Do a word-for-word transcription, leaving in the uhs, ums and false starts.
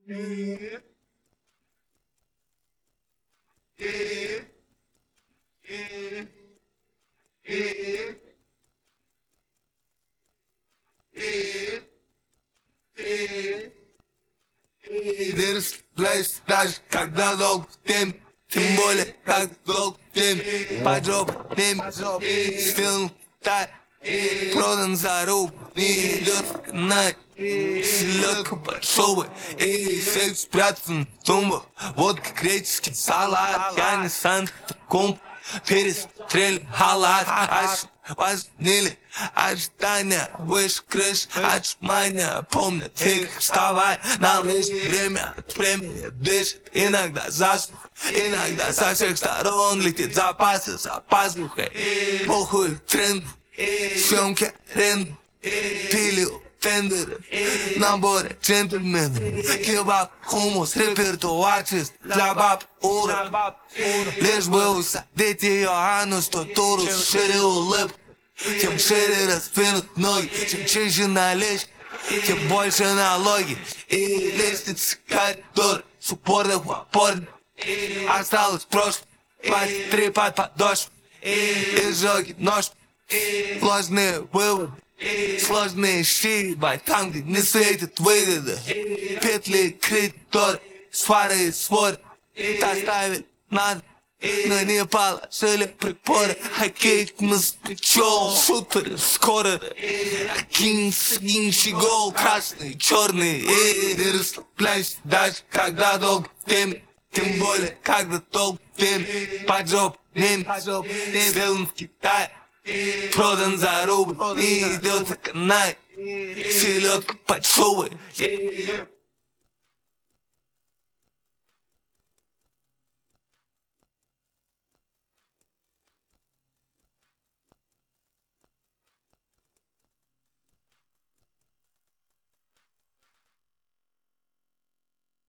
Ты расслабляешься даже когда долг в теме, тем более, когда долг в теме. Поджоп, теме, стил, так, продан за руку, не идет в канале. Селедка большого, и секс спрятан в тумбах. Водка, греческий салат, я не Санта-Комп. Перестрель халат, аж возняли ожидания, выше крыш, отжимания. Помню, ты вставай, нам лишь время от времени дышит. Иногда засух, иногда со всех сторон летит запасы за пазухой. Похуй тренд, съемки аренды, пили тендеры, наборы джентльменов. Кебаб, хумус, репертуар чист для баб урод. Лишь бы усадить ее анус, то туру шире улыбку. Тем шире раздвинут ноги, чем чище налечь, тем больше налоги. И лестница коридор с упорных в опорных. Осталось в прошлом, хватит три под подошву. Изжоги нож, сложные выводы. Сложные щи, там, где не светит выгода. Петли, коридор, свары и свор. Доставить надо, но не положили приборы. Хоккей с плечом, шутеры, скоро. Кинь, сгинчий гол, красный, черный. И ты расслабляешься даже когда долг в теме. Тем более, когда долг в теме. Поджоп, немец, сделан в Китае. Продан за рубль, не идет за канай. Селедка под шубой.